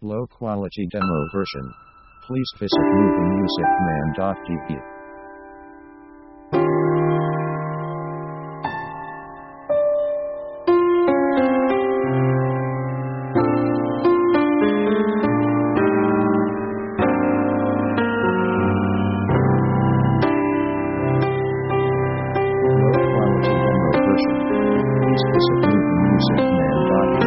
Low quality demo version. Please visit moviemusicman.de. Low quality demo version. Please visit moviemusicman.de.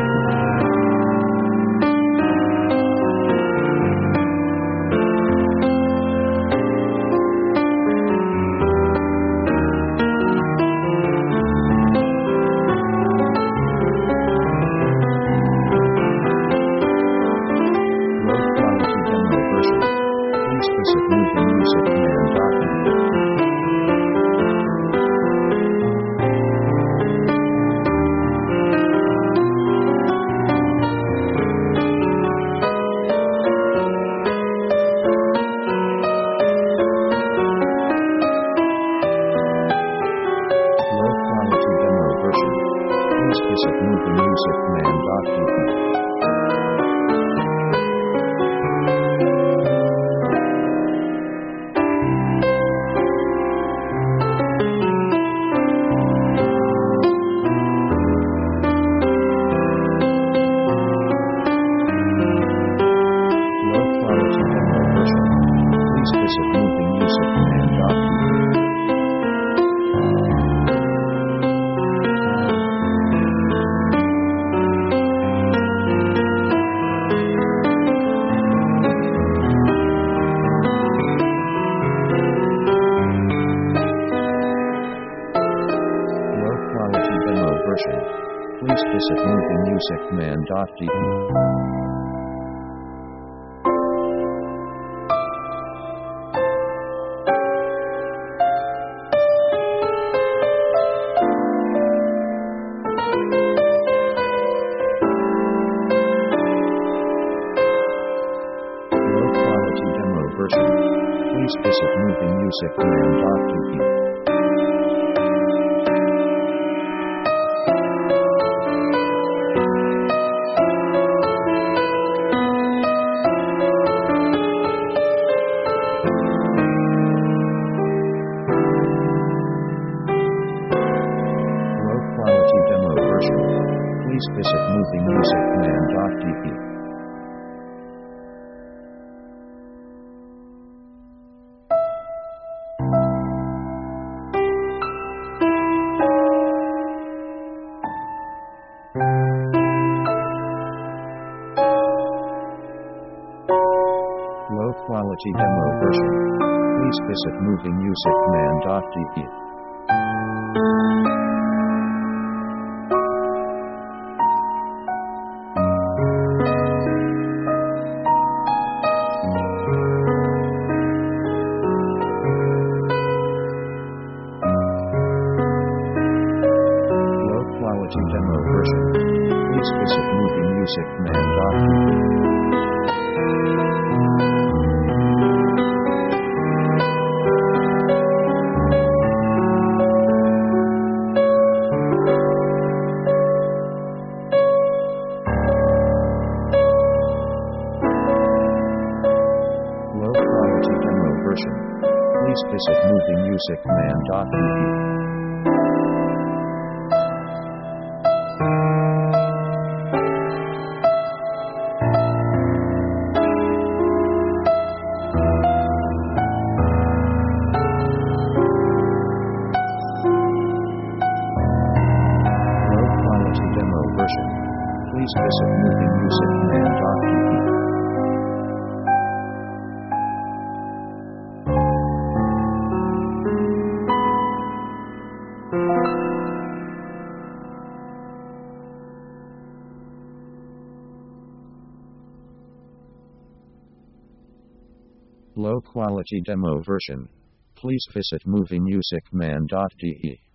Please visit moviemusicman.de. Low quality demo version. Please visit moviemusicman.de. Low quality demo version. Please visit moviemusicman.de. Low quality demo version. Please visit moviemusicman.de. Low quality demo version. Please visit moviemusicman.de. Low quality demo version. Please visit moviemusicman.de. Low quality demo version. Please visit moviemusicman.de. Low quality demo version. Please visit moviemusicman.de. Low quality demo version. Please visit moviemusicman.de. Low quality demo version. Please visit moviemusicman.de. Low quality demo version. Please visit moviemusicman.de.